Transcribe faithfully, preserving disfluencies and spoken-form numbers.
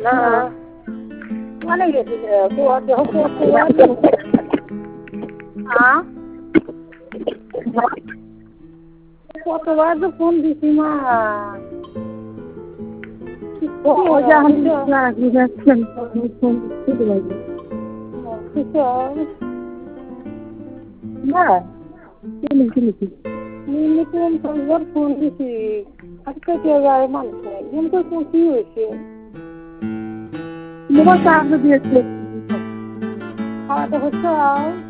না মানে গেছিলে তো কতবার তো ফোন দিছি মা ফোন দিছি আজকে কে যায় মানুষ কিন্তু কি হয়েছে মোবাইল চার্জ দিয়েছে খাওয়াটা হচ্ছে